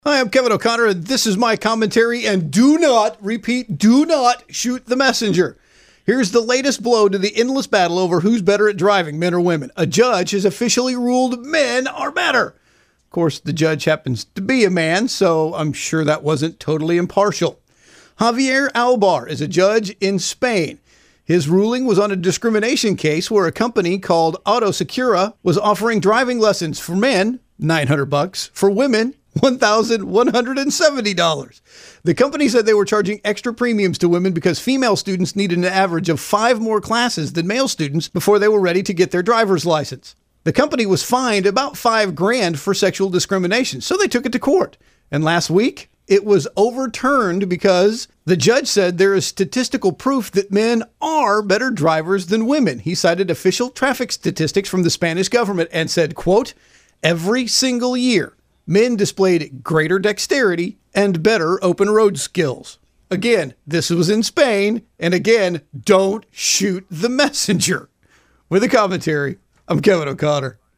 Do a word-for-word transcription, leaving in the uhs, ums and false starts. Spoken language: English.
Hi, I'm Kevin O'Connor, and this is my commentary, and do not, repeat, do not shoot the messenger. Here's the latest blow to the endless battle over who's better at driving, men or women. A judge has officially ruled men are better. Of course, the judge happens to be a man, so I'm sure that wasn't totally impartial. Javier Albar is a judge in Spain. His ruling was on a discrimination case where a company called Autosecura was offering driving lessons for men, nine hundred bucks, for women, one thousand one hundred seventy dollars. The company said they were charging extra premiums to women because female students needed an average of five more classes than male students before they were ready to get their driver's license. The company was fined about five grand for sexual discrimination, so they took it to court. And last week, it was overturned because the judge said there is statistical proof that men are better drivers than women. He cited official traffic statistics from the Spanish government and said, quote, every single year, men displayed greater dexterity and better open road skills. Again, this was in Spain. And again, don't shoot the messenger. With a commentary, I'm Kevin O'Connor.